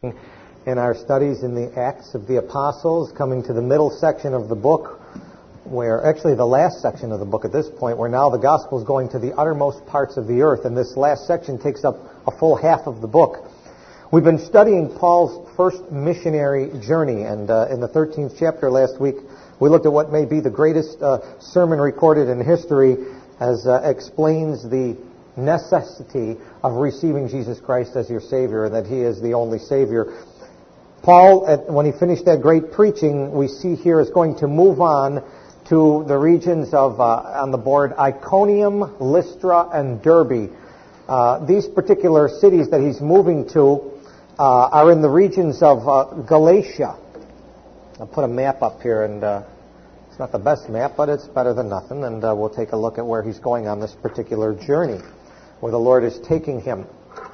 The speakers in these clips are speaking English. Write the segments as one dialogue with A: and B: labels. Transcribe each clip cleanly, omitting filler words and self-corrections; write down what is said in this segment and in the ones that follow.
A: In our studies in the Acts of the Apostles, coming to the middle section of the book, where actually the last section of the book at this point, where now the gospel is going to the uttermost parts of the earth, and this last section takes up a full half of the book. We've been studying Paul's first missionary journey, and in the 13th chapter last week, we looked at what may be the greatest sermon recorded in history, as explains the necessity of receiving Jesus Christ as your Savior, and that He is the only Savior. Paul, when he finished that great preaching, we see here is going to move on to the regions of, on the board, Iconium, Lystra, and Derbe. These particular cities that he's moving to are in the regions of Galatia. I'll put a map up here, and it's not the best map, but it's better than nothing, and we'll take a look at where he's going on this particular journey, where the Lord is taking him.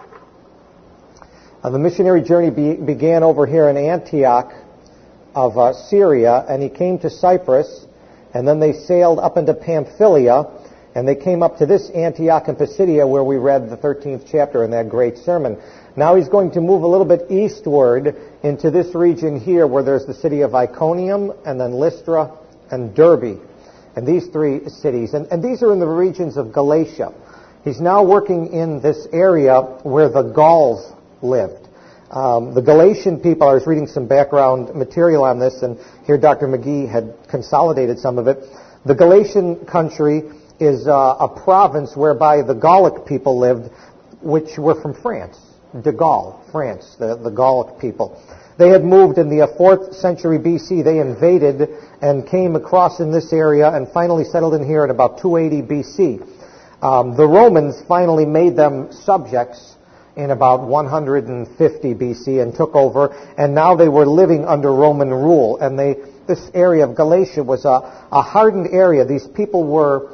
A: The missionary journey began over here in Antioch of Syria, and he came to Cyprus, and then they sailed up into Pamphylia, and they came up to this Antioch in Pisidia, where we read the 13th chapter in that great sermon. Now he's going to move a little bit eastward into this region here, where there's the city of Iconium, and then Lystra, and Derbe, and these three cities. And these are in the regions of Galatia. He's now working in this area where the Gauls lived. The Galatian people, I was reading some background material on this, and here Dr. McGee had consolidated some of it. The Galatian country is a province whereby the Gallic people lived, which were from France, de Gaul, France, the Gallic people. They had moved in the 4th century BC. They invaded and came across in this area and finally settled in here at about 280 BC. The Romans finally made them subjects in about 150 BC and took over, and now they were living under Roman rule. And this area of Galatia was a hardened area. These people were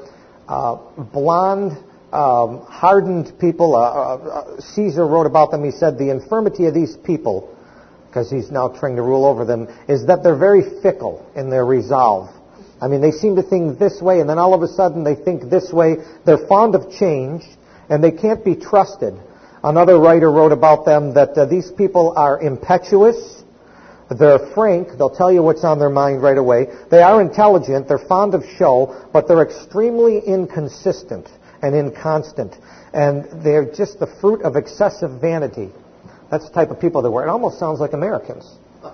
A: blonde, hardened people. Caesar wrote about them. He said, the infirmity of these people, because he's now trying to rule over them, is that they're very fickle in their resolve. I mean, they seem to think this way, and then all of a sudden they think this way. They're fond of change, and they can't be trusted. Another writer wrote about them that these people are impetuous, they're frank, they'll tell you what's on their mind right away. They are intelligent, they're fond of show, but they're extremely inconsistent and inconstant. And they're just the fruit of excessive vanity. That's the type of people they were. It almost sounds like Americans.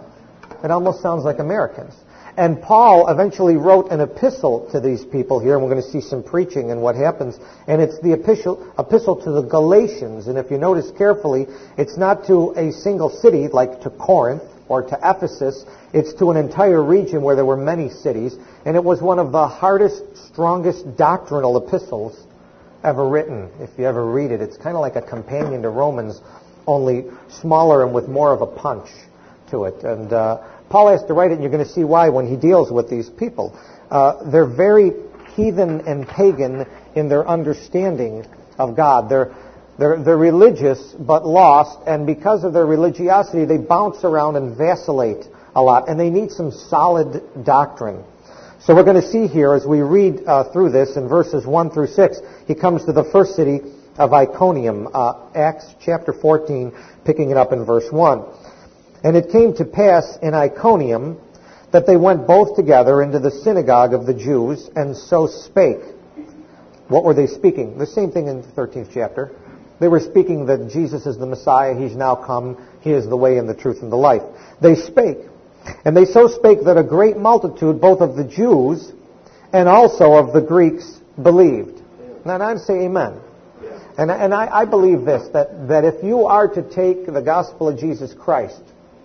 A: It almost sounds like Americans. And Paul eventually wrote an epistle to these people here, and we're going to see some preaching and what happens. And it's the epistle to the Galatians. And if you notice carefully, it's not to a single city like to Corinth or to Ephesus. It's to an entire region where there were many cities. And it was one of the hardest, strongest doctrinal epistles ever written. If you ever read it, it's kind of like a companion to Romans, only smaller and with more of a punch to it. And Paul has to write it, and you're going to see why when he deals with these people. They're very heathen and pagan in their understanding of God. They're religious but lost, and because of their religiosity, they bounce around and vacillate a lot, and they need some solid doctrine. So we're going to see here as we read through this in verses 1 through 6, he comes to the first city of Iconium, Acts chapter 14, picking it up in verse 1. And it came to pass in Iconium that they went both together into the synagogue of the Jews, and so spake. What were they speaking? The same thing in the 13th chapter. They were speaking that Jesus is the Messiah, He's now come, He is the way and the truth and the life. They spake. And they so spake that a great multitude, both of the Jews and also of the Greeks, believed. Now I'd say amen. And I believe this, that if you are to take the gospel of Jesus Christ,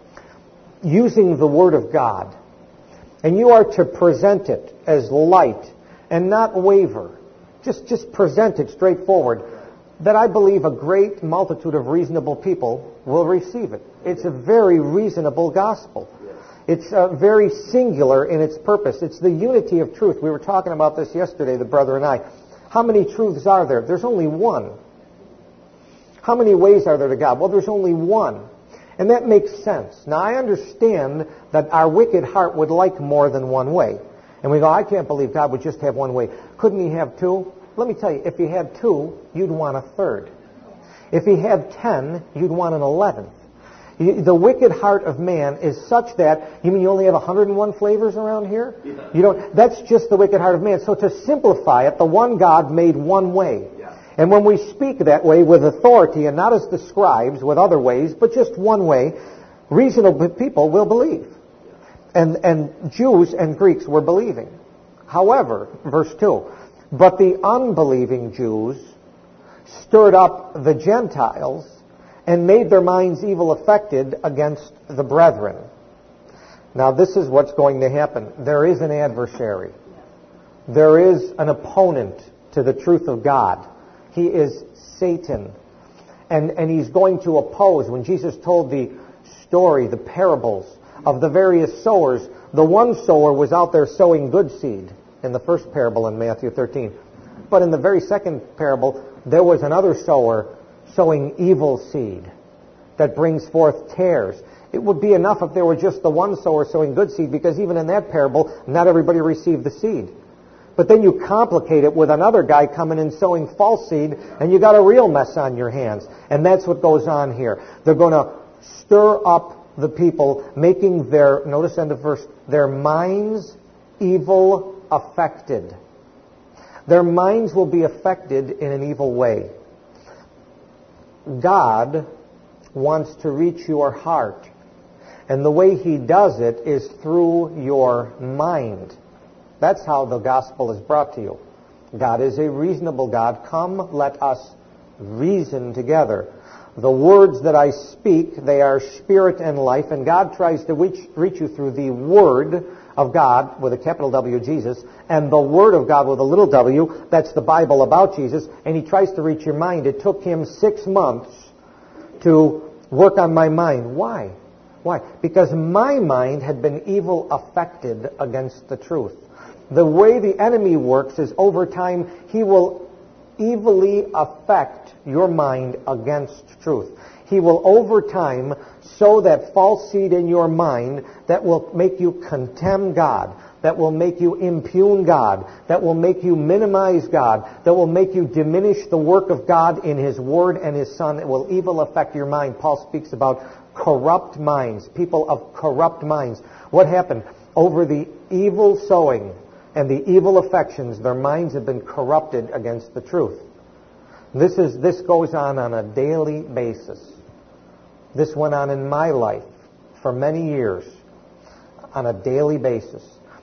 A: using the Word of God, and you are to present it as light and not waver, just present it straightforward, that I believe a great multitude of reasonable people will receive it. It's a very reasonable gospel. It's very singular in its purpose. It's the unity of truth. We were talking about this yesterday, the brother and I. How many truths are there? There's only one. How many ways are there to God? Well, there's only one. And that makes sense. Now, I understand that our wicked heart would like more than one way. And we go, I can't believe God would just have one way. Couldn't He have two? Let me tell you, if He had two, you'd want a third. If He had 10, you'd want an 11th. The wicked heart of man is such that, you mean you only have 101 flavors around here? Yeah. That's just the wicked heart of man. So to simplify it, the one God made one way. Yeah. And when we speak that way with authority, and not as the scribes with other ways, but just one way, reasonable people will believe. And Jews and Greeks were believing. However, verse 2, but the unbelieving Jews stirred up the Gentiles and made their minds evil affected against the brethren. Now this is what's going to happen. There is an adversary. There is an opponent to the truth of God. He is Satan. And he's going to oppose. When Jesus told the story, the parables of the various sowers, the one sower was out there sowing good seed in the first parable in Matthew 13. But in the very second parable, there was another sower sowing evil seed that brings forth tares. It would be enough if there were just the one sower sowing good seed, because even in that parable, not everybody received the seed. But then you complicate it with another guy coming in sowing false seed, and you got a real mess on your hands. And that's what goes on here. They're going to stir up the people, making their, notice end of verse, their minds evil affected. Their minds will be affected in an evil way. God wants to reach your heart. And the way He does it is through your mind. That's how the gospel is brought to you. God is a reasonable God. Come, let us reason together. The words that I speak, they are spirit and life, and God tries to reach you through the Word of God, with a capital W, Jesus, and the Word of God with a little w, that's the Bible about Jesus, and He tries to reach your mind. It took Him 6 months to work on my mind. Why? Why? Because my mind had been evil affected against the truth. The way the enemy works is over time, he will evilly affect your mind against truth. He will over time sow that false seed in your mind that will make you contemn God, that will make you impugn God, that will make you minimize God, that will make you diminish the work of God in His Word and His Son. It will evil affect your mind. Paul speaks about corrupt minds, people of corrupt minds. What happened? Over the evil sowing and the evil affections, their minds have been corrupted against the truth. This goes on a daily basis. This went on in my life for many years on a daily basis.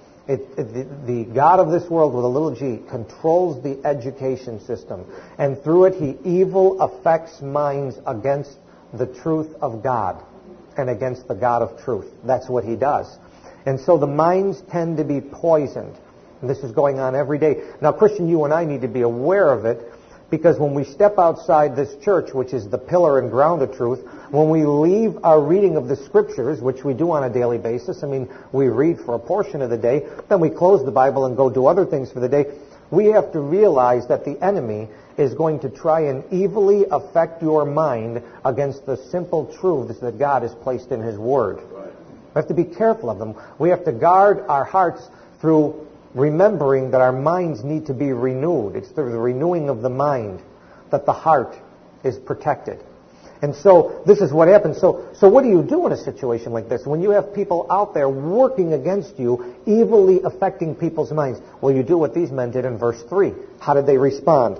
A: The God of this world with a little g controls the education system, and through it He evil affects minds against the truth of God and against the God of truth. That's what He does. And so the minds tend to be poisoned. And this is going on every day. Now, Christian, you and I need to be aware of it, because when we step outside this church, which is the pillar and ground of truth, when we leave our reading of the Scriptures, which we do on a daily basis, I mean, we read for a portion of the day, then we close the Bible and go do other things for the day, we have to realize that the enemy is going to try and evilly affect your mind against the simple truths that God has placed in His Word. We have to be careful of them. We have to guard our hearts through remembering that our minds need to be renewed. It's through the renewing of the mind that the heart is protected. And so this is what happens. So what do you do in a situation like this? When you have people out there working against you, evilly affecting people's minds. Well, you do what these men did in verse 3. How did they respond?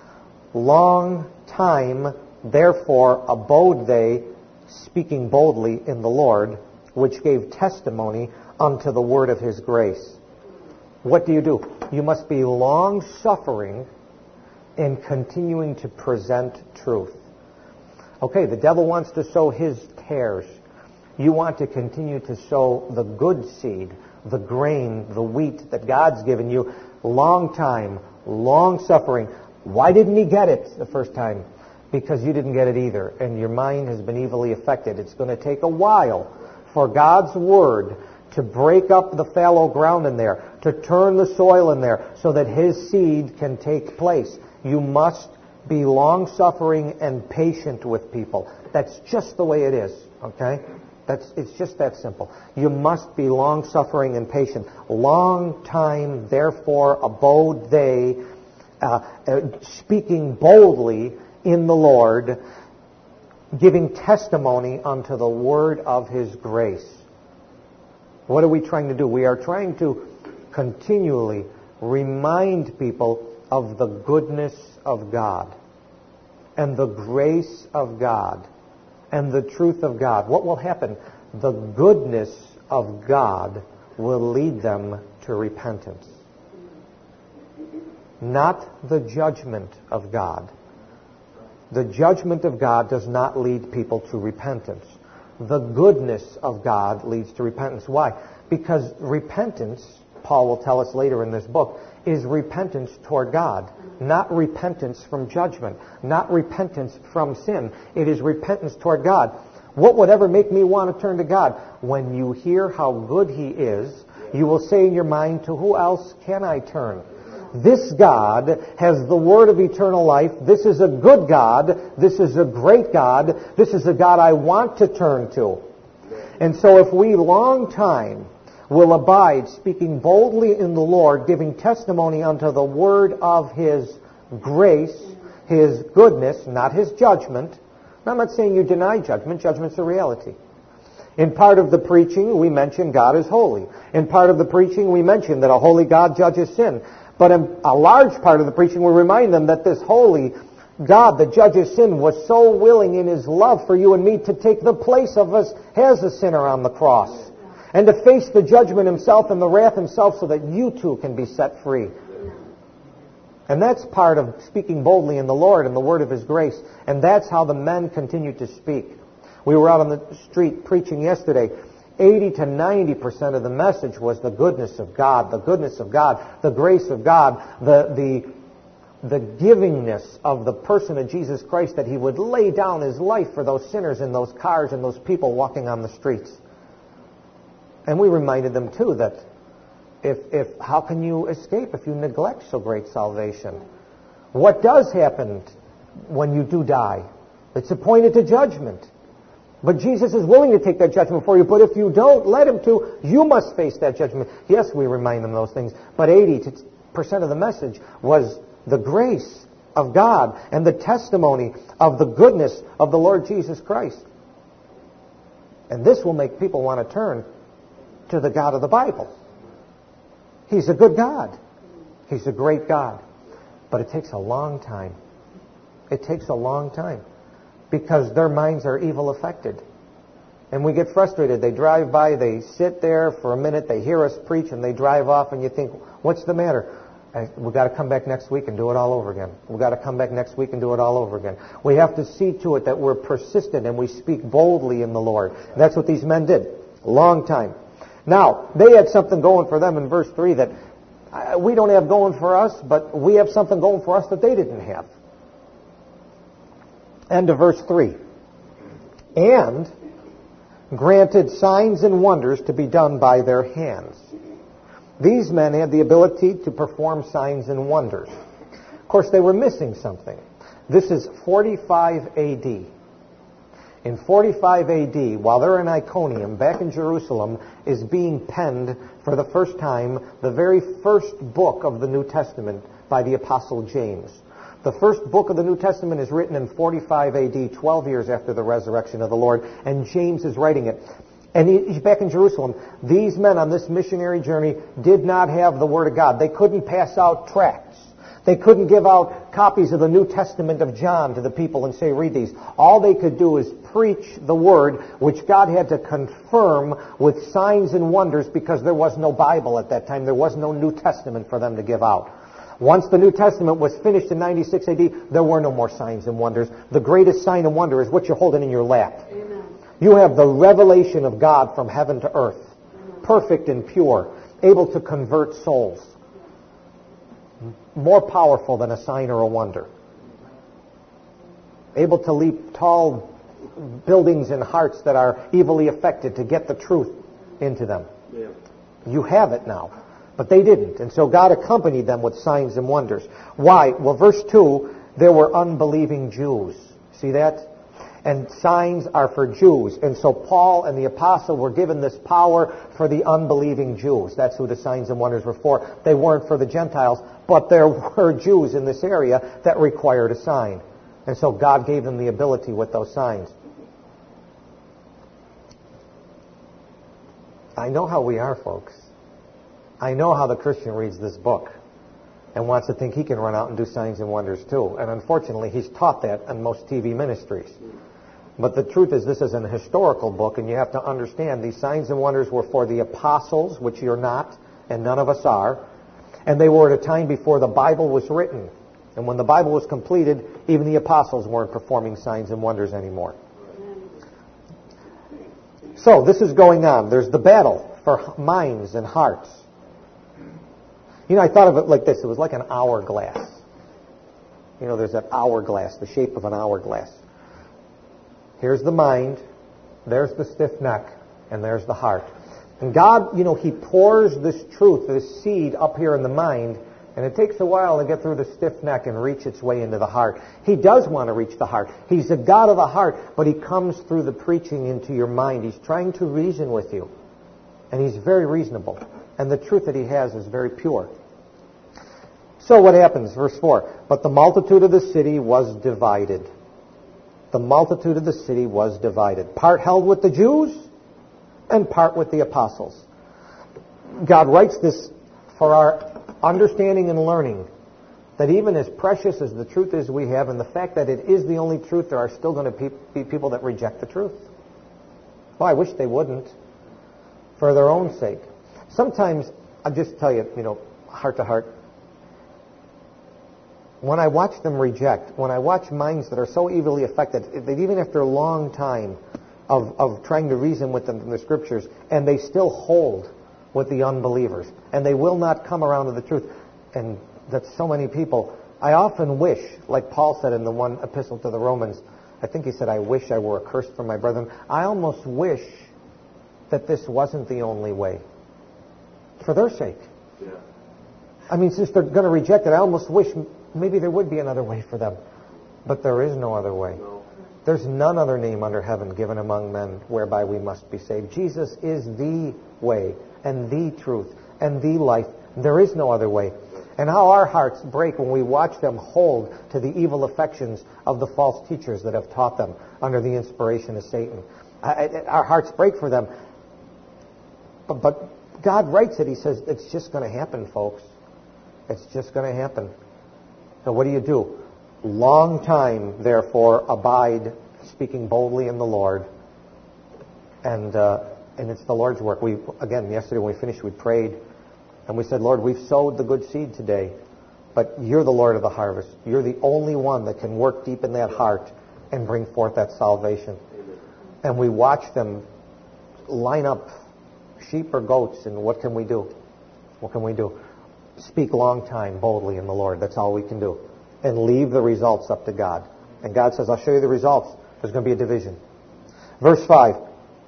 A: Long time, therefore, abode they, speaking boldly in the Lord, which gave testimony unto the word of His grace. What do? You must be long-suffering in continuing to present truth. Okay, the devil wants to sow his tares. You want to continue to sow the good seed, the grain, the wheat that God's given you. Long time, long-suffering. Why didn't He get it the first time? Because you didn't get it either, and your mind has been evilly affected. It's going to take a while for God's Word to break up the fallow ground in there, to turn the soil in there, so that His seed can take place. You must be long-suffering and patient with people. That's just the way it is, okay? It's just that simple. You must be long-suffering and patient. Long time, therefore, abode they, speaking boldly in the Lord, giving testimony unto the word of His grace. What are we trying to do? We are trying to continually remind people of the goodness of God and the grace of God and the truth of God. What will happen? The goodness of God will lead them to repentance. Not the judgment of God. The judgment of God does not lead people to repentance. The goodness of God leads to repentance. Why? Because repentance, Paul will tell us later in this book, is repentance toward God. Not repentance from judgment. Not repentance from sin. It is repentance toward God. What would ever make me want to turn to God? When you hear how good He is, you will say in your mind, to who else can I turn? This God has the word of eternal life. This is a good God. This is a great God. This is a God I want to turn to. And so if we long time will abide, speaking boldly in the Lord, giving testimony unto the word of His grace, His goodness, not His judgment. I'm not saying you deny judgment. Judgment's a reality. In part of the preaching, we mention God is holy. In part of the preaching, we mention that a holy God judges sin. But in a large part of the preaching, we remind them that this holy God that judges sin was so willing in His love for you and me to take the place of us as a sinner on the cross and to face the judgment Himself and the wrath Himself so that you too can be set free. And that's part of speaking boldly in the Lord and the word of His grace. And that's how the men continue to speak. We were out on the street preaching yesterday. 80 to 90% of the message was the goodness of God, the goodness of God, the grace of God, the givingness of the person of Jesus Christ, that He would lay down His life for those sinners in those cars and those people walking on the streets. And we reminded them too that if how can you escape if you neglect so great salvation? What does happen when you do die? It's appointed to judgment. But Jesus is willing to take that judgment for you. But if you don't let Him to, you must face that judgment. Yes, we remind them those things. But 80% of the message was the grace of God and the testimony of the goodness of the Lord Jesus Christ. And this will make people want to turn to the God of the Bible. He's a good God. He's a great God. But it takes a long time. It takes a long time. Because their minds are evil affected. And we get frustrated. They drive by, they sit there for a minute, they hear us preach, and they drive off, and you think, what's the matter? We've got to come back next week and do it all over again. We've got to come back next week and do it all over again. We have to see to it that we're persistent and we speak boldly in the Lord. And that's what these men did. A long time. Now, they had something going for them in verse 3 that we don't have going for us, but we have something going for us that they didn't have. End of verse 3. And granted signs and wonders to be done by their hands. These men had the ability to perform signs and wonders. Of course, they were missing something. This is 45 A.D. In 45 A.D., while they're in Iconium, back in Jerusalem, is being penned for the first time the very first book of the New Testament by the Apostle James. The first book of the New Testament is written in 45 A.D., 12 years after the resurrection of the Lord, and James is writing it. And he's back in Jerusalem. These men on this missionary journey did not have the Word of God. They couldn't pass out tracts. They couldn't give out copies of the New Testament of John to the people and say, read these. All they could do is preach the Word, which God had to confirm with signs and wonders because there was no Bible at that time. There was no New Testament for them to give out. Once the New Testament was finished in 96 A.D., there were no more signs and wonders. The greatest sign and wonder is what you're holding in your lap. Amen. You have the revelation of God from heaven to earth, perfect and pure, able to convert souls. More powerful than a sign or a wonder. Able to leap tall buildings in hearts that are evilly affected to get the truth into them. Yeah. You have it now. But they didn't. And so God accompanied them with signs and wonders. Why? Well, verse 2, there were unbelieving Jews. See that? And signs are for Jews. And so Paul and the apostle were given this power for the unbelieving Jews. That's who the signs and wonders were for. They weren't for the Gentiles, but there were Jews in this area that required a sign. And so God gave them the ability with those signs. I know how we are, folks. I know how the Christian reads this book and wants to think he can run out and do signs and wonders too. And unfortunately, he's taught that in most TV ministries. But the truth is, this is an historical book, and you have to understand these signs and wonders were for the apostles, which you're not, and none of us are. And they were at a time before the Bible was written. And when the Bible was completed, even the apostles weren't performing signs and wonders anymore. So, this is going on. There's the battle for minds and hearts. You know, I thought of it like this. It was like an hourglass. You know, there's that hourglass, the shape of an hourglass. Here's the mind, there's the stiff neck, and there's the heart. And God, you know, He pours this truth, this seed up here in the mind, and it takes a while to get through the stiff neck and reach its way into the heart. He does want to reach the heart. He's the God of the heart, but He comes through the preaching into your mind. He's trying to reason with you. And He's very reasonable. And the truth that He has is very pure. So what happens? Verse 4. But the multitude of the city was divided. The multitude of the city was divided. Part held with the Jews and part with the apostles. God writes this for our understanding and learning, that even as precious as the truth is we have, and the fact that it is the only truth, there are still going to be people that reject the truth. Well, I wish they wouldn't, for their own sake. Sometimes, I'll just tell you, you know, heart to heart, when I watch them reject, when I watch minds that are so evilly affected, that even after a long time of trying to reason with them from the Scriptures, and they still hold with the unbelievers, and they will not come around to the truth, and that's so many people. I often wish, like Paul said in the one epistle to the Romans, I think he said, I wish I were accursed from my brethren. I almost wish that this wasn't the only way, for their sake. Yeah. I mean, since they're going to reject it, I almost wish maybe there would be another way for them. But there is no other way. No. There's none other name under heaven given among men whereby we must be saved. Jesus is the way and the truth and the life. There is no other way. And how our hearts break when we watch them hold to the evil affections of the false teachers that have taught them under the inspiration of Satan. Our hearts break for them. But God writes it. He says, it's just going to happen, folks. It's just going to happen. So what do? Long time, therefore, abide, speaking boldly in the Lord. And it's the Lord's work. Yesterday when we finished, we prayed. And we said, Lord, we've sowed the good seed today. But You're the Lord of the harvest. You're the only one that can work deep in that heart and bring forth that salvation. Amen. And we watch them line up sheep or goats. And what can we do? What can we do? Speak long time boldly in the Lord. That's all we can do. And leave the results up to God. And God says, I'll show you the results. There's going to be a division. Verse 5.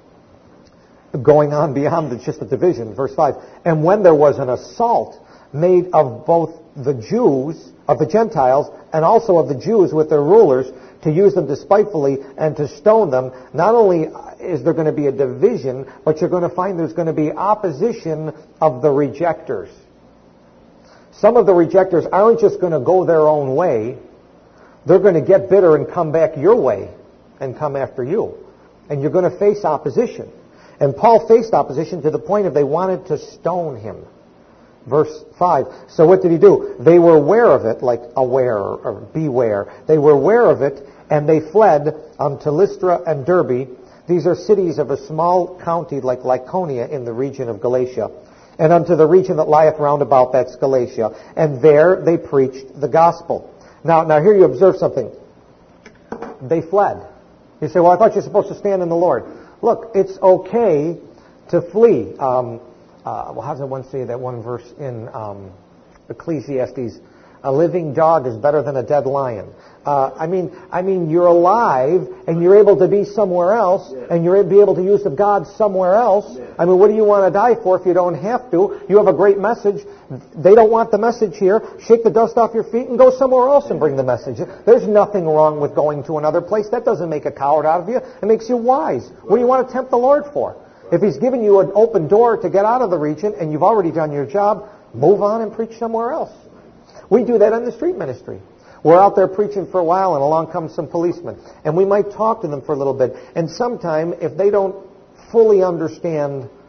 A: Going on beyond just the division. Verse 5. And when there was an assault made of both the Jews, of the Gentiles, and also of the Jews with their rulers, to use them despitefully and to stone them, not only is there going to be a division, but you're going to find there's going to be opposition of the rejectors. Some of the rejectors aren't just going to go their own way. They're going to get bitter and come back your way and come after you. And you're going to face opposition. And Paul faced opposition to the point of they wanted to stone him. Verse 5. So what did he do? They were aware of it, like aware or beware. They were aware of it, and they fled to Lystra and Derbe. These are cities of a small county like Lycaonia in the region of Galatia, and unto the region that lieth round about, that's Galatia. And there they preached the gospel. Now here you observe something. They fled. You say, well, I thought you're supposed to stand in the Lord. Look, it's okay to flee. How does that one say that one verse in Ecclesiastes? A living dog is better than a dead lion. I mean, you're alive and you're able to be somewhere else, and you're able to use the God somewhere else. I mean, what do you want to die for if you don't have to? You have a great message. They don't want the message here. Shake the dust off your feet and go somewhere else and bring the message. There's nothing wrong with going to another place. That doesn't make a coward out of you. It makes you wise. What do you want to tempt the Lord for? If He's given you an open door to get out of the region and you've already done your job, move on and preach somewhere else. We do that in the street ministry. We're out there preaching for a while, and along comes some policemen. And we might talk to them for a little bit. And sometime, if they don't fully understand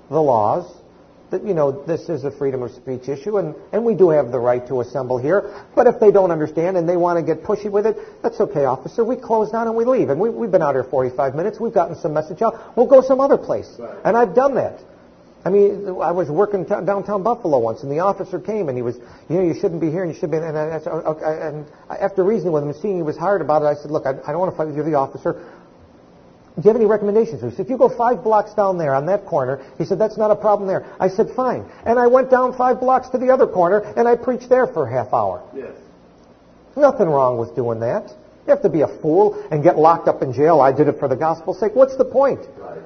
A: the laws, that, this is a freedom of speech issue, and we do have the right to assemble here. But if they don't understand and they want to get pushy with it, that's okay, officer. We close down and we leave. And we've been out here 45 minutes. We've gotten some message out. We'll go some other place. Right. And I've done that. I mean, I was working downtown Buffalo once, and the officer came, and he was, you shouldn't be here, and you should be. And I said, okay, and after reasoning with him and seeing he was hard about it, I said, look, I don't want to fight with you, the officer. Do you have any recommendations? He said, if you go 5 blocks down there on that corner, he said, that's not a problem there. I said, fine. And I went down 5 blocks to the other corner, and I preached there for a half hour. Yes. Nothing wrong with doing that. You have to be a fool and get locked up in jail. I did it for the gospel's sake. What's the point? Right.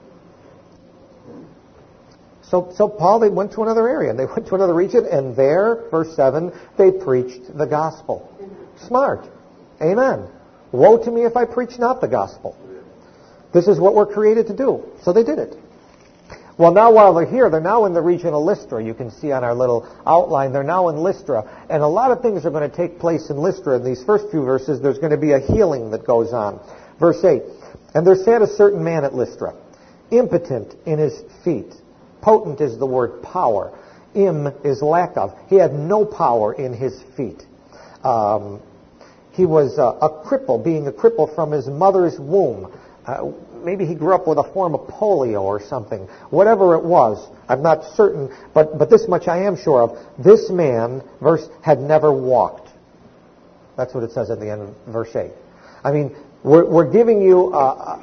A: So Paul, they went to another area, and they went to another region, and there, verse 7, they preached the gospel. Smart. Amen. Woe to me if I preach not the gospel. This is what we're created to do. So they did it. Well, now while they're here, they're now in the region of Lystra. You can see on our little outline, they're now in Lystra. And a lot of things are going to take place in Lystra. In these first few verses, there's going to be a healing that goes on. Verse 8, and there sat a certain man at Lystra, impotent in his feet. Potent is the word power. Im is lack of. He had no power in his feet. He was a cripple, being a cripple from his mother's womb. Maybe he grew up with a form of polio or something. Whatever it was, I'm not certain, but this much I am sure of. This man, verse, had never walked. That's what it says at the end of verse 8. I mean, we're giving you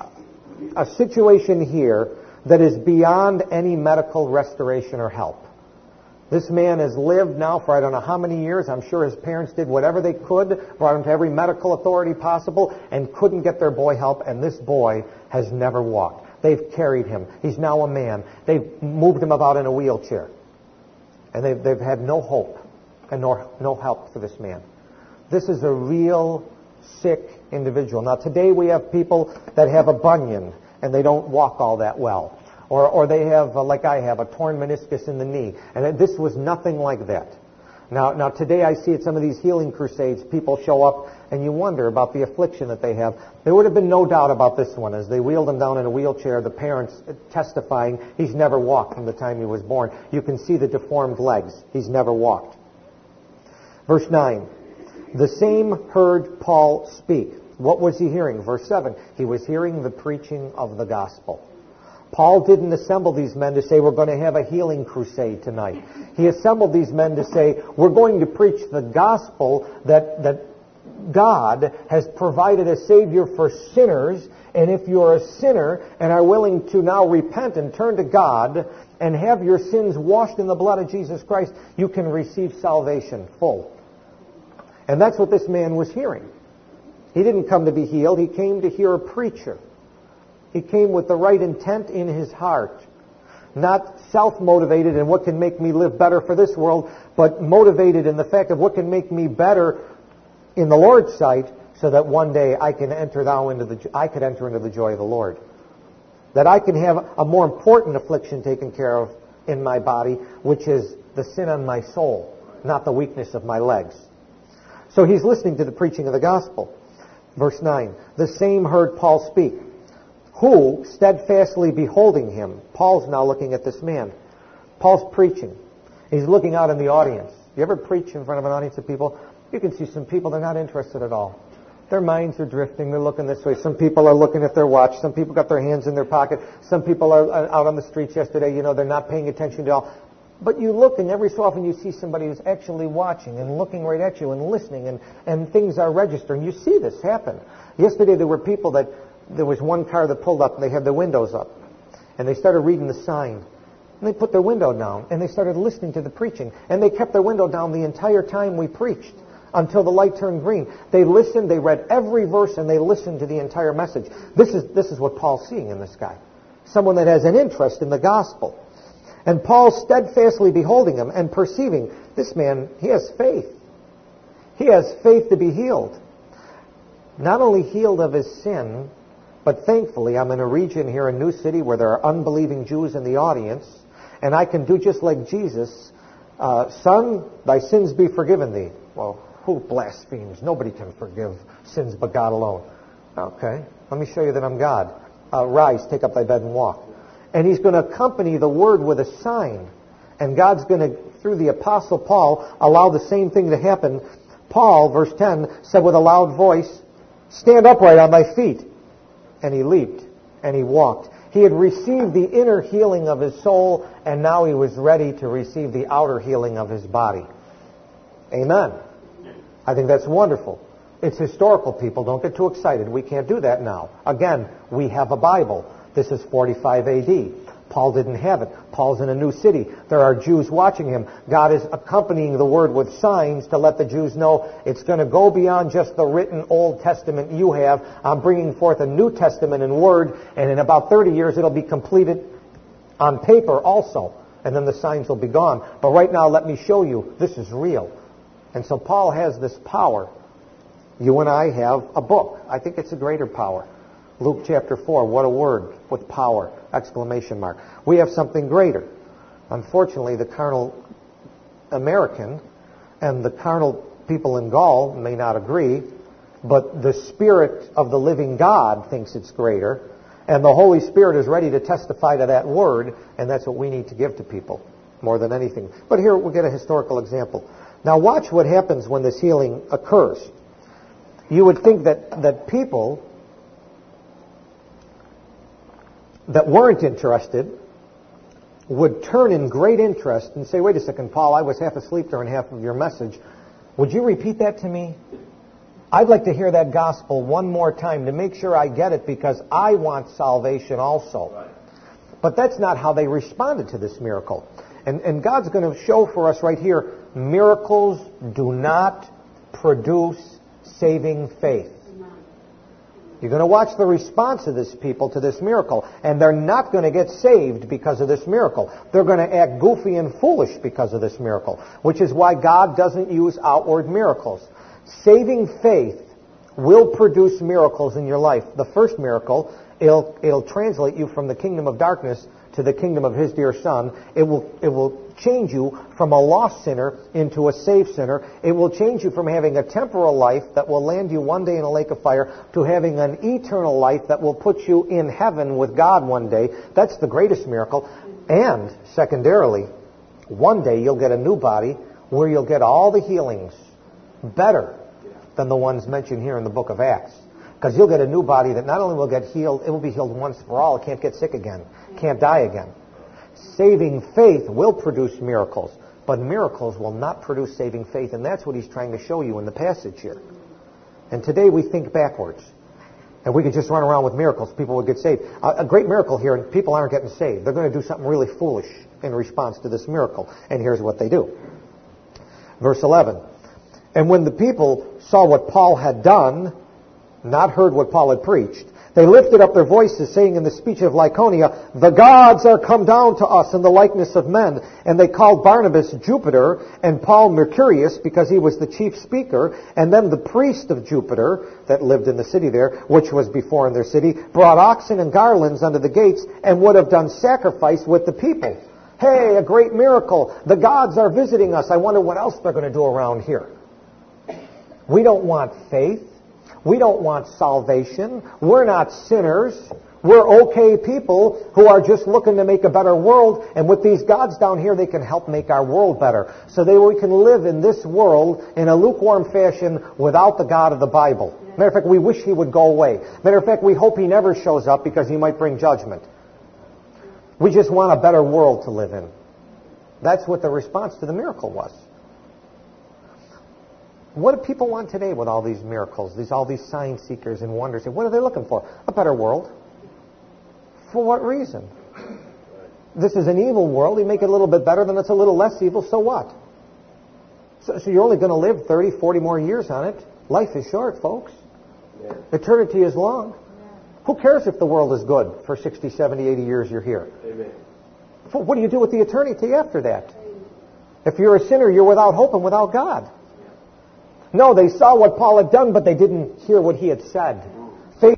A: a situation here that is beyond any medical restoration or help. This man has lived now for I don't know how many years. I'm sure his parents did whatever they could, brought him to every medical authority possible, and couldn't get their boy help, and this boy has never walked. They've carried him. He's now a man. They've moved him about in a wheelchair. And they've had no hope and no help for this man. This is a real sick individual. Now today we have people that have a bunion and they don't walk all that well. Or they have, like I have, a torn meniscus in the knee. And this was nothing like that. Now today I see at some of these healing crusades, people show up and you wonder about the affliction that they have. There would have been no doubt about this one. As they wheeled him down in a wheelchair, the parents testifying, he's never walked from the time he was born. You can see the deformed legs. He's never walked. Verse 9. The same heard Paul speak. What was he hearing? Verse 7. He was hearing the preaching of the gospel. Paul didn't assemble these men to say, we're going to have a healing crusade tonight. He assembled these men to say, we're going to preach the gospel that God has provided a Savior for sinners, and if you're a sinner and are willing to now repent and turn to God and have your sins washed in the blood of Jesus Christ, you can receive salvation full. And that's what this man was hearing. He didn't come to be healed. He came to hear a preacher. He came with the right intent in his heart. Not self-motivated in what can make me live better for this world, but motivated in the fact of what can make me better in the Lord's sight, so that one day I can enter into the joy of the Lord. That I can have a more important affliction taken care of in my body, which is the sin on my soul, not the weakness of my legs. So he's listening to the preaching of the gospel. Verse 9, the same heard Paul speak, who, steadfastly beholding him, Paul's now looking at this man. Paul's preaching. He's looking out in the audience. You ever preach in front of an audience of people? You can see some people, they're not interested at all. Their minds are drifting. They're looking this way. Some people are looking at their watch. Some people got their hands in their pocket. Some people are out on the streets yesterday. They're not paying attention to all. But you look, and every so often you see somebody who's actually watching and looking right at you and listening, and things are registering. You see this happen. Yesterday there were people there was one car that pulled up, and they had their windows up. And they started reading the sign. And they put their window down, and they started listening to the preaching. And they kept their window down the entire time we preached, until the light turned green. They listened, they read every verse, and they listened to the entire message. This is what Paul's seeing in this guy. Someone that has an interest in the gospel. And Paul, steadfastly beholding him and perceiving, this man, he has faith. He has faith to be healed. Not only healed of his sin, but thankfully I'm in a region here in New City where there are unbelieving Jews in the audience, and I can do just like Jesus. Son, thy sins be forgiven thee. Well, who blasphemes? Nobody can forgive sins but God alone. Okay, let me show you that I'm God. Rise, take up thy bed and walk. And He's going to accompany the Word with a sign. And God's going to, through the Apostle Paul, allow the same thing to happen. Paul, verse 10, said with a loud voice, "Stand upright on thy feet." And he leaped, and he walked. He had received the inner healing of his soul, and now he was ready to receive the outer healing of his body. Amen. I think that's wonderful. It's historical, people. Don't get too excited. We can't do that now. Again, we have a Bible. This is 45 A.D. Paul didn't have it. Paul's in a new city. There are Jews watching him. God is accompanying the Word with signs to let the Jews know it's going to go beyond just the written Old Testament you have. I'm bringing forth a New Testament in Word, and in about 30 years it'll be completed on paper also. And then the signs will be gone. But right now, let me show you, this is real. And so Paul has this power. You and I have a book. I think it's a greater power. Luke chapter 4, what a word with power, exclamation mark. We have something greater. Unfortunately, the carnal American and the carnal people in Gaul may not agree, but the Spirit of the living God thinks it's greater, and the Holy Spirit is ready to testify to that word, and that's what we need to give to people more than anything. But here we'll get a historical example. Now watch what happens when this healing occurs. You would think that people that weren't interested would turn in great interest and say, "Wait a second, Paul, I was half asleep during half of your message. Would you repeat that to me? I'd like to hear that gospel one more time to make sure I get it because I want salvation also." Right. But that's not how they responded to this miracle. And God's going to show for us right here, miracles do not produce saving faith. You're going to watch the response of this people to this miracle, and they're not going to get saved because of this miracle. They're going to act goofy and foolish because of this miracle, which is why God doesn't use outward miracles. Saving faith will produce miracles in your life. The first miracle, it'll translate you from the kingdom of darkness to the kingdom of His dear Son. It will change you from a lost sinner into a saved sinner. It will change you from having a temporal life that will land you one day in a lake of fire to having an eternal life that will put you in heaven with God one day. That's the greatest miracle. And, secondarily, one day you'll get a new body where you'll get all the healings better than the ones mentioned here in the book of Acts. Because you'll get a new body that not only will get healed, it will be healed once for all. It can't get sick again. Can't die again. Saving faith will produce miracles, but miracles will not produce saving faith, and that's what he's trying to show you in the passage here. And today we think backwards, and we could just run around with miracles. People would get saved. A great miracle here, and people aren't getting saved. They're going to do something really foolish in response to this miracle, and here's what they do. Verse 11, "And when the people saw what Paul had done," not heard what Paul had preached, "they lifted up their voices, saying in the speech of Lycaonia, 'The gods are come down to us in the likeness of men.' And they called Barnabas Jupiter, and Paul Mercurius, because he was the chief speaker. And then the priest of Jupiter, that lived in the city there, which was before in their city, brought oxen and garlands unto the gates, and would have done sacrifice with the people." Hey, a great miracle. The gods are visiting us. I wonder what else they're going to do around here. We don't want faith. We don't want salvation. We're not sinners. We're okay people who are just looking to make a better world. And with these gods down here, they can help make our world better. So that we can live in this world in a lukewarm fashion without the God of the Bible. Matter of fact, we wish He would go away. Matter of fact, we hope He never shows up because He might bring judgment. We just want a better world to live in. That's what the response to the miracle was. What do people want today with all these miracles, all these sign seekers and wonders? What are they looking for? A better world. For what reason? This is an evil world. You make it a little bit better, then it's a little less evil, so what? So you're only going to live 30, 40 more years on it. Life is short, folks. Yeah. Eternity is long. Yeah. Who cares if the world is good for 60, 70, 80 years you're here? Amen. What do you do with the eternity after that? If you're a sinner, you're without hope and without God. No, they saw what Paul had done, but they didn't hear what he had said. Faith.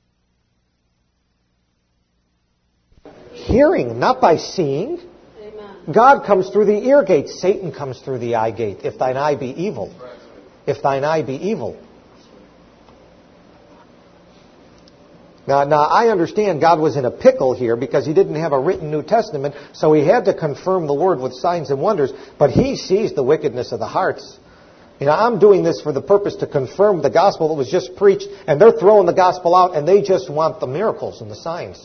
A: Hearing, not by seeing. Amen. God comes through the ear gate. Satan comes through the eye gate. If thine eye be evil. If thine eye be evil. Now, I understand God was in a pickle here because He didn't have a written New Testament, so He had to confirm the Word with signs and wonders, but He sees the wickedness of the hearts. I'm doing this for the purpose to confirm the gospel that was just preached, and they're throwing the gospel out, and they just want the miracles and the signs.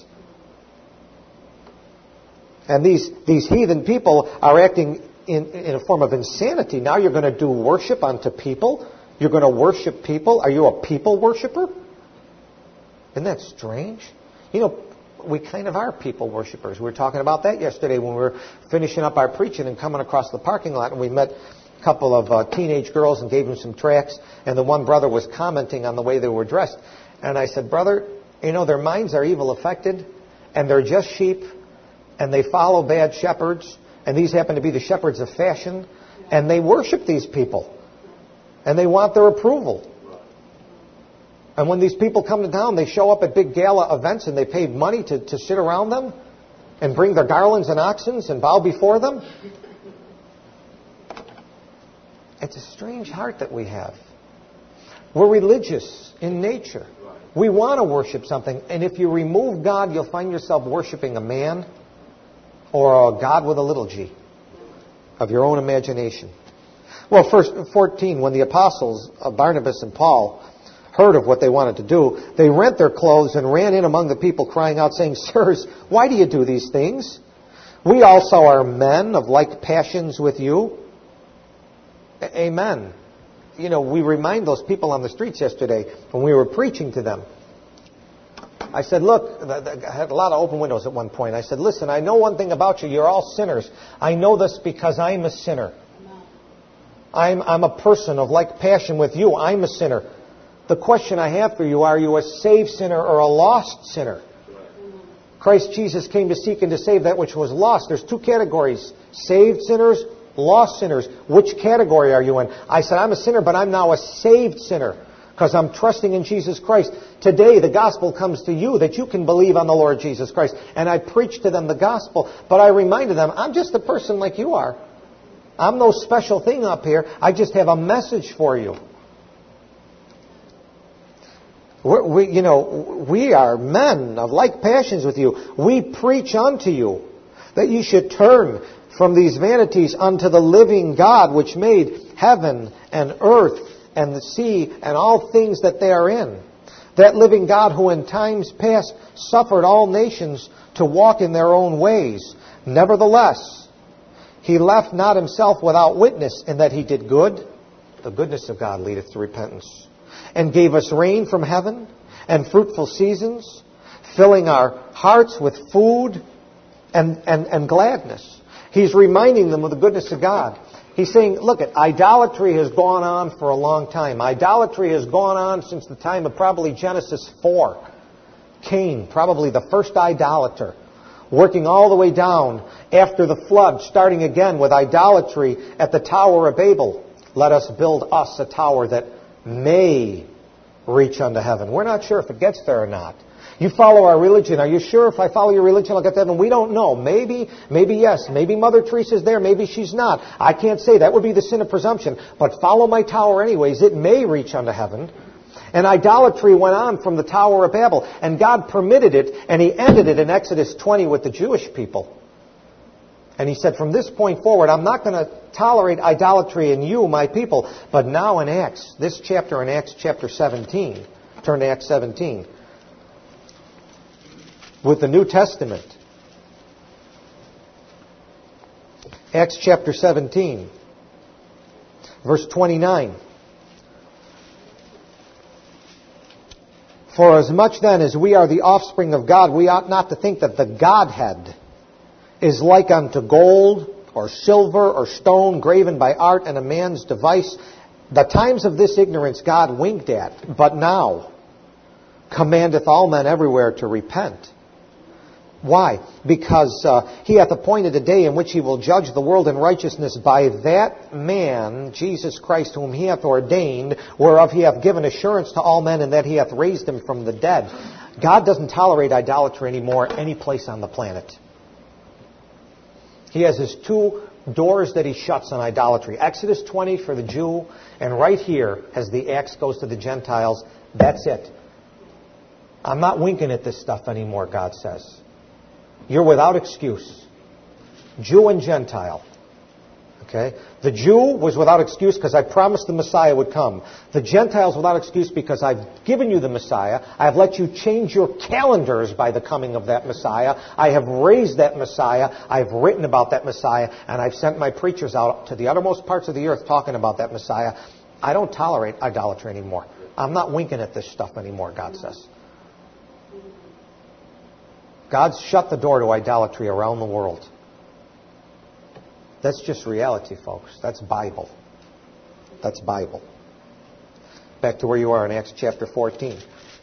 A: And these heathen people are acting in a form of insanity. Now you're going to do worship unto people? You're going to worship people? Are you a people worshiper? Isn't that strange? We kind of are people worshipers. We were talking about that yesterday when we were finishing up our preaching and coming across the parking lot, and we met a couple of teenage girls and gave them some tracts, and the one brother was commenting on the way they were dressed. And I said, brother, their minds are evil affected, and they're just sheep, and they follow bad shepherds, and these happen to be the shepherds of fashion, and they worship these people, and they want their approval. And when these people come to town, they show up at big gala events and they pay money to sit around them and bring their garlands and oxens and bow before them. It's a strange heart that we have. We're religious in nature. We want to worship something. And if you remove God, you'll find yourself worshiping a man or a God with a little g of your own imagination. Well, verse 14, when the apostles, Barnabas and Paul, heard of what they wanted to do, they rent their clothes and ran in among the people crying out, saying, Sirs, why do you do these things? We also are men of like passions with you. Amen. We remind those people on the streets yesterday when we were preaching to them. I said, look, I had a lot of open windows at one point. I said, listen, I know one thing about you. You're all sinners. I know this because I'm a sinner. I'm a person of like passion with you. I'm a sinner. The question I have for you, are you a saved sinner or a lost sinner? Christ Jesus came to seek and to save that which was lost. There's two categories, saved sinners, lost sinners. Which category are you in? I said, I'm a sinner, but I'm now a saved sinner because I'm trusting in Jesus Christ. Today, the gospel comes to you that you can believe on the Lord Jesus Christ. And I preached to them the gospel, but I reminded them, I'm just a person like you are. I'm no special thing up here. I just have a message for you. We are men of like passions with you. We preach unto you that you should turn from these vanities unto the living God, which made heaven and earth and the sea and all things that they are in. That living God who in times past suffered all nations to walk in their own ways. Nevertheless, He left not Himself without witness in that He did good. The goodness of God leadeth to repentance. And gave us rain from heaven and fruitful seasons, filling our hearts with food and gladness. He's reminding them of the goodness of God. He's saying, look, idolatry has gone on for a long time. Idolatry has gone on since the time of probably Genesis 4. Cain, probably the first idolater, working all the way down after the flood, starting again with idolatry at the Tower of Babel. Let us build us a tower that may reach unto heaven. We're not sure if it gets there or not. You follow our religion. Are you sure if I follow your religion I'll get to heaven? We don't know. Maybe yes. Maybe Mother Teresa's there. Maybe she's not. I can't say. That would be the sin of presumption. But follow my tower anyways. It may reach unto heaven. And idolatry went on from the Tower of Babel. And God permitted it, and He ended it in Exodus 20 with the Jewish people. And He said, from this point forward, I'm not going to tolerate idolatry in you, my people. But now in Acts, this chapter in Acts chapter 17, turn to Acts 17, with the New Testament. Acts chapter 17, verse 29. For as much then as we are the offspring of God, we ought not to think that the Godhead is like unto gold or silver or stone graven by art and a man's device. The times of this ignorance God winked at, but now commandeth all men everywhere to repent. Why? Because He hath appointed a day in which He will judge the world in righteousness by that man, Jesus Christ, whom He hath ordained, whereof He hath given assurance to all men, and that He hath raised Him from the dead. God doesn't tolerate idolatry anymore any place on the planet. He has his two doors that he shuts on idolatry. Exodus 20 for the Jew, and right here, as the axe goes to the Gentiles, that's it. I'm not winking at this stuff anymore, God says. You're without excuse. Jew and Gentile. Okay? The Jew was without excuse because I promised the Messiah would come. The Gentiles without excuse because I've given you the Messiah. I have let you change your calendars by the coming of that Messiah. I have raised that Messiah. I've written about that Messiah. And I've sent my preachers out to the uttermost parts of the earth talking about that Messiah. I don't tolerate idolatry anymore. I'm not winking at this stuff anymore, God says. God's shut the door to idolatry around the world. That's just reality, folks. That's Bible. That's Bible. Back to where you are in Acts chapter 14.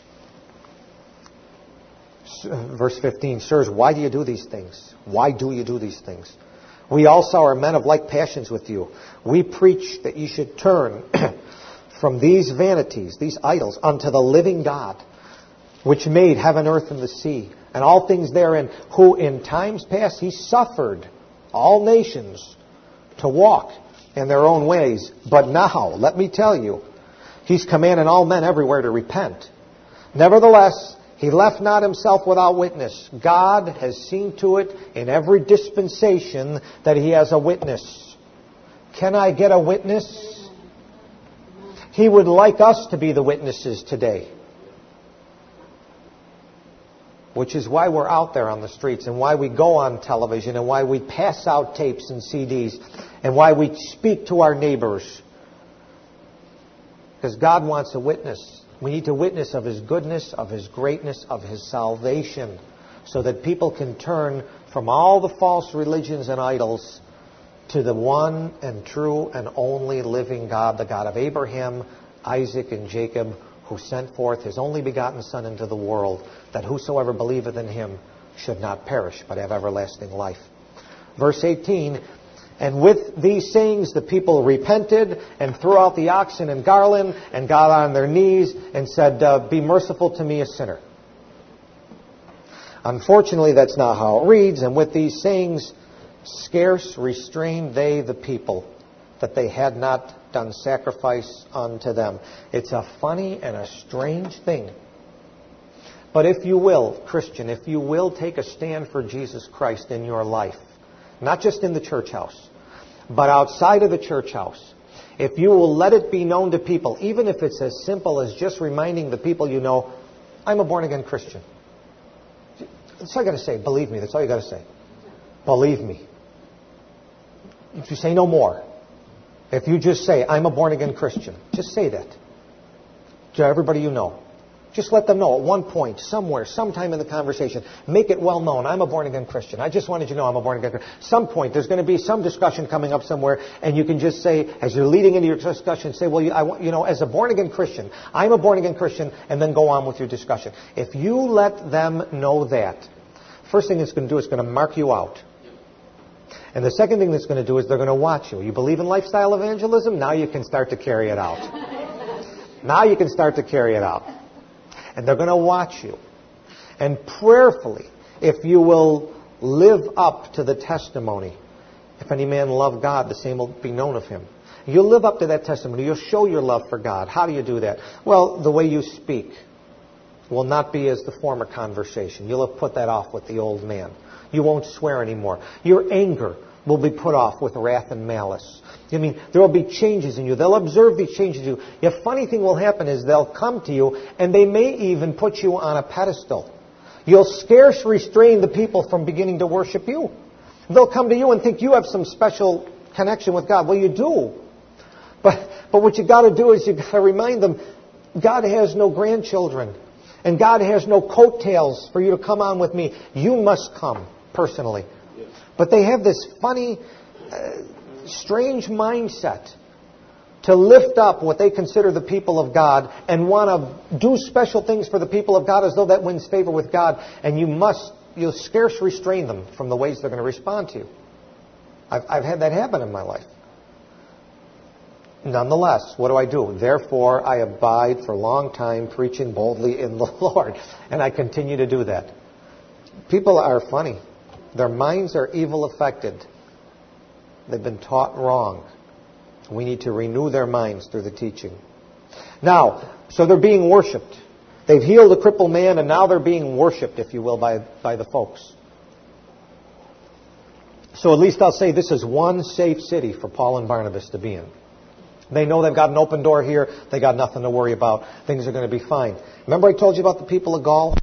A: Verse 15. Sirs, why do you do these things? Why do you do these things? We also are men of like passions with you. We preach that you should turn from these vanities, these idols, unto the living God, which made heaven, earth, and the sea, and all things therein, who in times past he suffered all nations to walk in their own ways. But now, let me tell you, he's commanding all men everywhere to repent. Nevertheless, he left not himself without witness. God has seen to it in every dispensation that he has a witness. Can I get a witness? He would like us to be the witnesses today. Which is why we're out there on the streets and why we go on television and why we pass out tapes and CDs and why we speak to our neighbors. Because God wants a witness. We need to witness of His goodness, of His greatness, of His salvation, so that people can turn from all the false religions and idols to the one and true and only living God, the God of Abraham, Isaac, and Jacob, who sent forth His only begotten Son into the world, that whosoever believeth in Him should not perish, but have everlasting life. Verse 18, and with these sayings the people repented and threw out the oxen and garland and got on their knees and said, be merciful to me, a sinner. Unfortunately, that's not how it reads. And with these sayings scarce restrained they the people, that they had not done sacrifice unto them. It's a funny and a strange thing. But if you will, Christian, if you will take a stand for Jesus Christ in your life, not just in the church house, but outside of the church house, if you will let it be known to people, even if it's as simple as just reminding the people you know, I'm a born-again Christian. That's all you got to say. Believe me. That's all you got to say. Believe me. If you say no more. If you just say, I'm a born-again Christian, just say that to everybody you know. Just let them know at one point, somewhere, sometime in the conversation. Make it well known. I'm a born-again Christian. I just wanted you to know I'm a born-again Christian. Some point, there's going to be some discussion coming up somewhere, and you can just say, as you're leading into your discussion, say, well, as a born-again Christian, I'm a born-again Christian, and then go on with your discussion. If you let them know that, first thing it's going to do is going to mark you out. And the second thing that's going to do is they're going to watch you. You believe in lifestyle evangelism? Now you can start to carry it out. Now you can start to carry it out. And they're going to watch you. And prayerfully, if you will live up to the testimony, if any man love God, the same will be known of him. You'll live up to that testimony. You'll show your love for God. How do you do that? Well, the way you speak will not be as the former conversation. You'll have put that off with the old man. You won't swear anymore. Your anger will be put off with wrath and malice. I mean, there will be changes in you. They'll observe these changes in you. The funny thing will happen is they'll come to you and they may even put you on a pedestal. You'll scarce restrain the people from beginning to worship you. They'll come to you and think you have some special connection with God. Well, you do. But what you got to do is you got to remind them, God has no grandchildren. And God has no coattails for you to come on with me. You must come personally. But they have this funny, strange mindset to lift up what they consider the people of God and want to do special things for the people of God as though that wins favor with God. And you'll scarce restrain them from the ways they're going to respond to you. I've had that happen in my life. Nonetheless, what do? Therefore, I abide for a long time preaching boldly in the Lord. And I continue to do that. People are funny. Their minds are evil affected. They've been taught wrong. We need to renew their minds through the teaching. Now, so they're being worshipped. They've healed a crippled man, and now they're being worshipped, if you will, by the folks. So at least I'll say this is one safe city for Paul and Barnabas to be in. They know they've got an open door here. They got nothing to worry about. Things are going to be fine. Remember I told you about the people of Gaul?